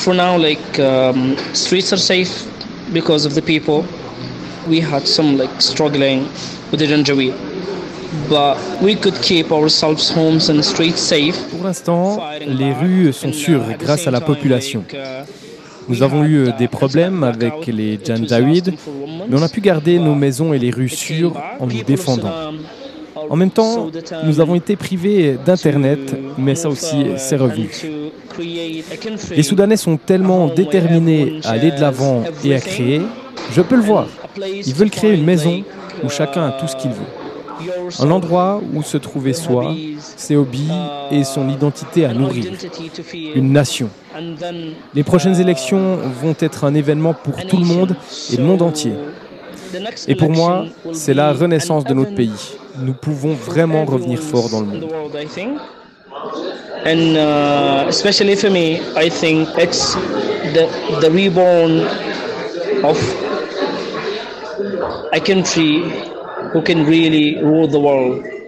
For now, streets are safe because of the people. We had some struggling with the Janjaweed, but we could keep ourselves homes and streets safe. Pour l'instant, les rues sont sûres grâce à la population. Nous avons eu des problèmes avec les Janjaweed, mais on a pu garder nos maisons et les rues sûres en nous défendant. En même temps, nous avons été privés d'Internet, mais ça aussi, c'est revenu. Les Soudanais sont tellement déterminés à aller de l'avant et à créer, je peux le voir. Ils veulent créer une maison où chacun a tout ce qu'il veut. Un endroit où se trouver soi, ses hobbies et son identité à nourrir. Une nation. Les prochaines élections vont être un événement pour tout le monde et le monde entier. Et pour moi, c'est la renaissance de notre pays. Nous pouvons vraiment revenir fort dans le monde. And especially for me, I think it's the reborn of a country who can really rule the world.